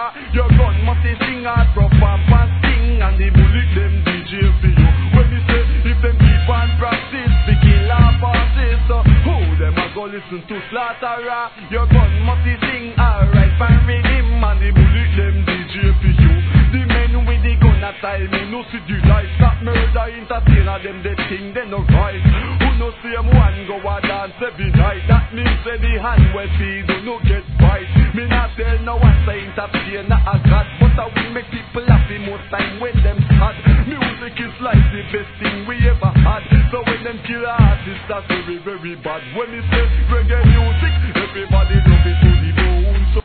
Your gun must sing hard from pump and sting, and the bullet them DJ for you. When me say if them keep on practice, the kill off artists. So who them a go listen to Slaughterer? Your gun must sing alright for rhythm, and the bullet them DJ for you. The men with the gun a style me no see the life. Stop murder entertainer them they think they no right. Who no see them one go a dance every night? That means say the hand well feed do no get bite. Me not tell no one say entertainer a god, but I will make people happy most time when them sad. Music is like the best thing we ever had. So when them kill artists that's very very bad. When me say reggae music, everybody love it to the bone. So